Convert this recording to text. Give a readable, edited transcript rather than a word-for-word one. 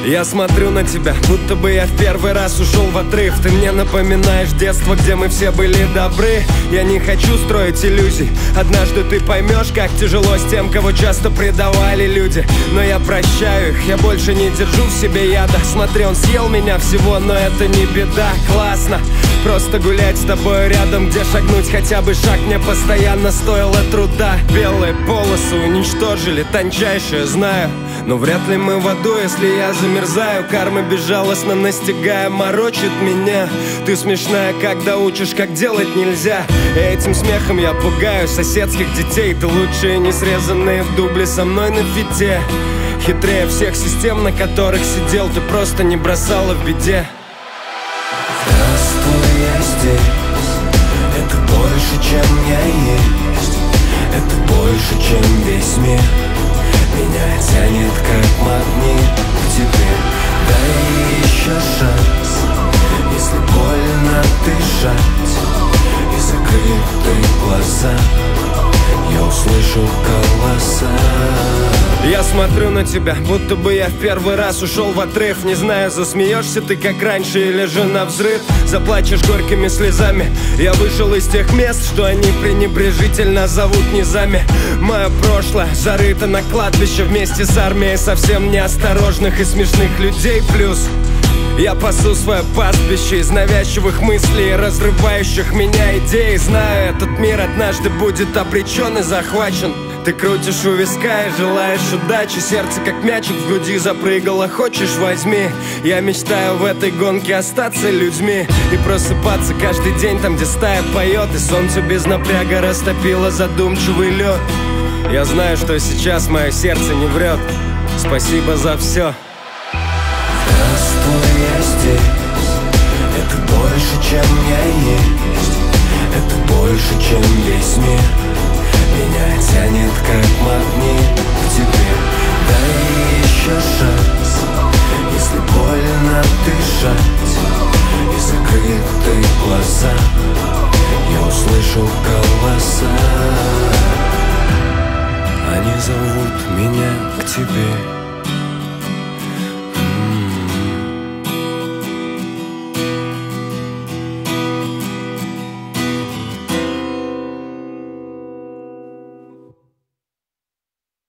Я смотрю на тебя, будто бы я в первый раз ушел в отрыв. Ты мне напоминаешь детство, где мы все были добры. Я не хочу строить иллюзий. Однажды ты поймешь, как тяжело с тем, кого часто предавали люди. Но я прощаю их, я больше не держу в себе яда. Смотри, он съел меня всего, но это не беда. Классно просто гулять с тобой рядом, где шагнуть хотя бы шаг мне постоянно стоило труда. Белые полосы уничтожили, тончайшее знаю, но вряд ли мы в аду, если я замерзаю. Карма безжалостно настигая, морочит меня. Ты смешная, когда учишь, как делать нельзя. И этим смехом я пугаю соседских детей. Ты лучшие, не срезанные в дубле со мной на фите. Хитрее всех систем, на которых сидел, ты просто не бросала в беде. Здравствуй, я здесь. Это больше, чем я есть. Это больше, чем весь мир. Меня тянет как магнит к тебе. Дай еще шанс, если больно дышать и закрыты глаза, я услышу голоса. Я смотрю на тебя, будто бы я в первый раз ушел в отрыв. Не знаю, засмеешься ты как раньше или же навзрыд. Заплачешь горькими слезами. Я вышел из тех мест, что они пренебрежительно зовут низами. Мое прошлое зарыто на кладбище вместе с армией совсем неосторожных и смешных людей. Плюс я пасу свое пастбище из навязчивых мыслей, разрывающих меня идей. Знаю, этот мир однажды будет обречен и захвачен. Ты крутишь у виска и желаешь удачи. Сердце как мячик в груди запрыгало, хочешь возьми. Я мечтаю в этой гонке остаться людьми и просыпаться каждый день там, где стая поет, и солнце без напряга растопило задумчивый лед. Я знаю, что сейчас мое сердце не врет. Спасибо за все. Здравствуй, я здесь. Это больше, чем я есть. Это больше, чем весь мир. Меня тянет как магнит к тебе. Дай еще шанс, если больно дышать и закрыты глаза, я услышу голоса. Они зовут меня к тебе.